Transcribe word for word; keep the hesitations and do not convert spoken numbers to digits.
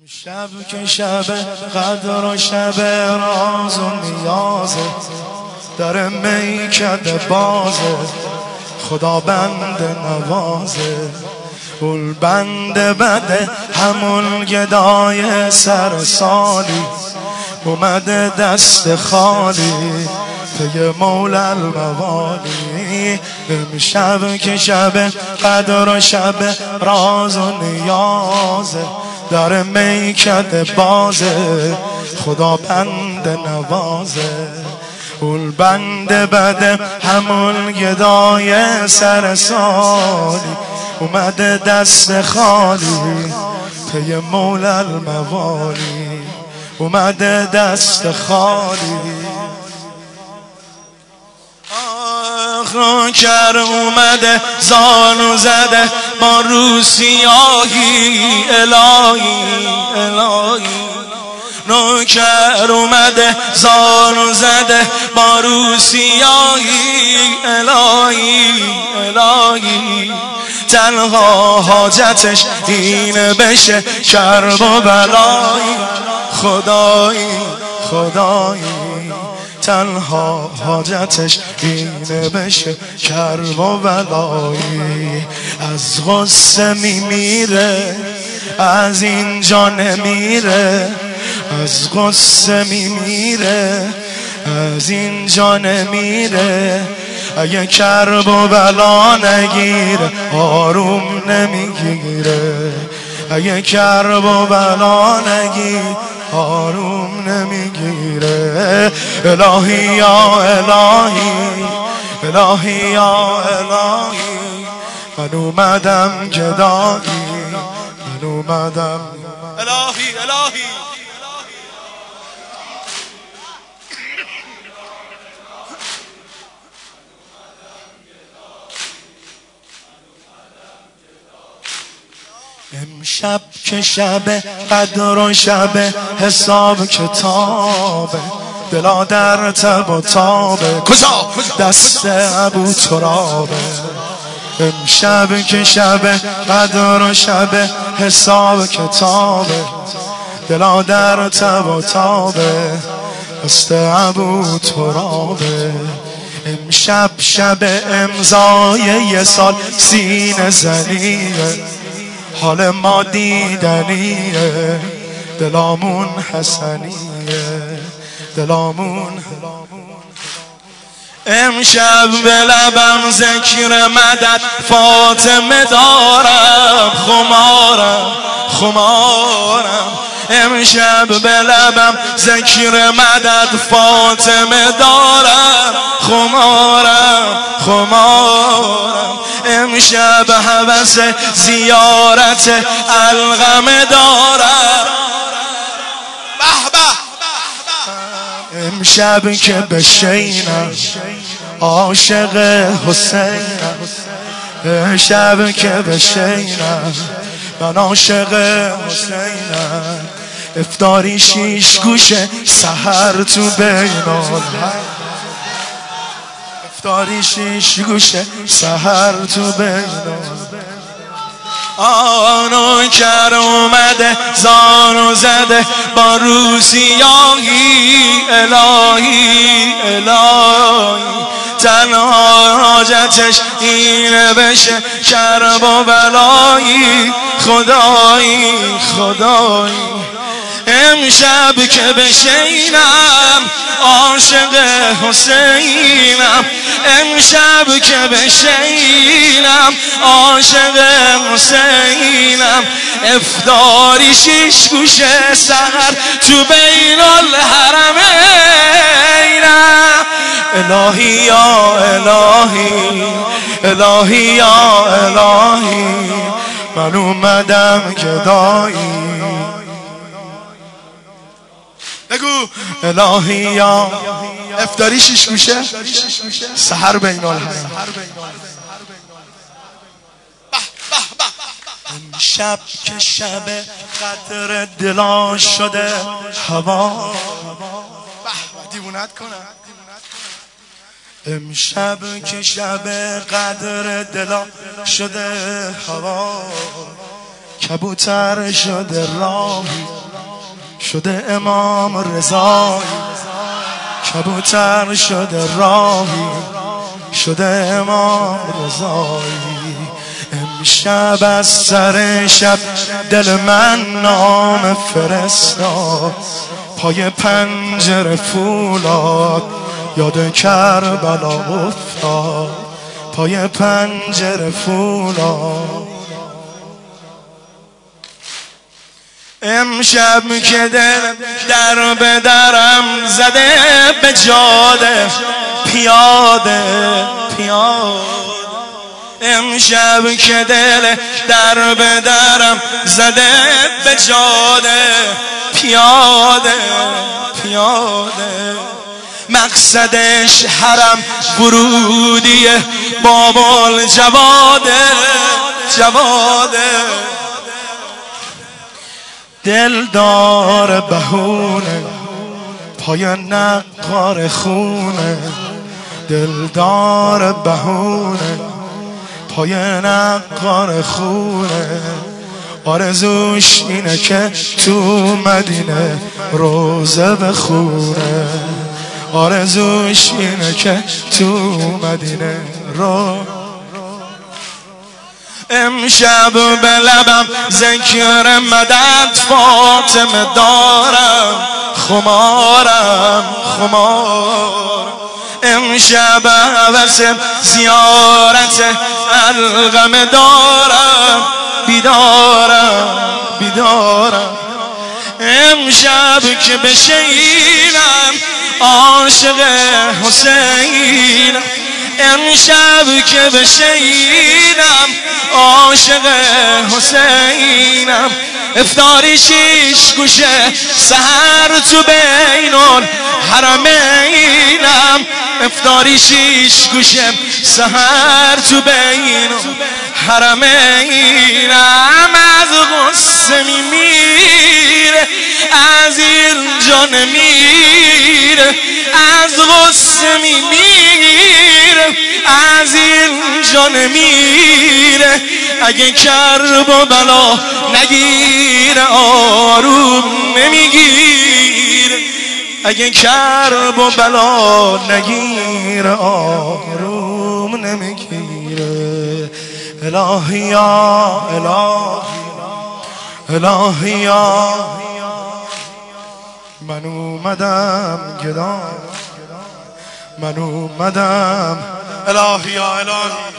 شب که شب قدر و شب راز و نیازه، در میکده بازه، خدا بنده نوازه. اول بنده بده همون گدای سر سالی، اومده دست خالی پی مولا الموالی. امشب که شب قدر و شب راز و نیازه، در میکده بازه، خدا بنده نوازه. اول بنده بده همون گدای سر سالی، اومده دست خالی پی مولا الموالی، اومده دست خالی. آخ نوکر اومده زانو زده با رو سیاهی، الهی الهی. نوکر اومده زانو زده با رو سیاهی، الهی الهی. تنها حاجتش اینه بشه کرب و بلایی، خدایی خدایی. تنها حاجتش اینه بشه کرب و بلایی. از غصه میمیره از اینجا نمیره، از غصه میمیره از اینجا نمیره. اگه کرب و بلا نگیره آروم نمیگیره، اگه کرب و بلا نگیره آروم نمیگیره. الهی یا الهی الهی یا الهی. من اومدم گدایی، من اومدم الهی الهی. امشب که شب قدر و شب حساب کتابه، دلا در تب و تابه، کجا دست ابو ترابه. امشب که شب قدر و شب حساب کتابه، دلا در تب و تابه، دست ابو ترابه. امشب شب امضای یه سال سینه زنیه، حال ما دیدنیه، دلامون حسنیه، دلامون. امشب به لبم ذکر مدد فاطمه دارم، خمارم خمارم. امشب به لبم ذکر مدد فاطمه دارم، خمارم خمارم. امشب هوس زیارت القمه دارم، به به. امشب که بشینم عاشق حسینم، امشب که بشینم من عاشق حسینم. افطاری شیش گوشه سحر تو بینال، افطاری شیش گوشه سحر تو بینال. آنو کر اومده زانو زده با رو سیاهی، الهی الهی. تنها حاجتش اینه بشه کرب و بلایی، خدایی خدایی. امشب که بشینم عاشق حسینم، امشب که بشینم عاشق حسینم. افطاری شیش گوشه سحر تو بین الحرمینم. الهی یا الهی الهی یا الهی. من اومدم گدایی، بگو الهی یا. افطاری شیش گوشه سحر بین الحرم. امشب که شب قدر دلا شده هوا، دیوونت کنم. امشب که شب قدر دلا شده هوا، کبوتر شده راهی شده امام رضایی، کبوتر شده راهی شده امام رضایی. امشب از سر شب دل من نام فرستاد، پای پنجره فولاد یاد کربلا افتاد، پای پنجره فولاد. امشب که دل در به درم زده به جاده پیاده پیاده، امشب که دل در به درم زده به جاده پیاده پیاده، مقصدش حرم ورودیه بابل جواده جواده. دل دار بهونه پای نقار خونه، دل دار بهونه پای نقار خونه، آرزوش اینه که تو مدینه روزه بخونه، آرزوش اینه که تو مدینه رو. امشب به لبم ذکر مدد فاطمه دارم، خمارم خمار. امشب عوض زیارت القم دارم، بیدارم بیدارم. امشب که بشینم عاشق حسینم، امشب که بشینم عاشق حسینم. افطاری شیش گوشه سحر تو بین الحرمینم، افطاری شیش گوشه سحر تو بین الحرمینم. از غصه میمیره از اینجا نمیره، از غصه میمیره از اینجا نمیره. اگه کرب و بلا نگیره آروم نمیگیره، اگه کرب و بلا نگیره آروم نمیگیره. الهی یا الهی الهی یا من اومدم گدام، من اومدم الهی یا الهی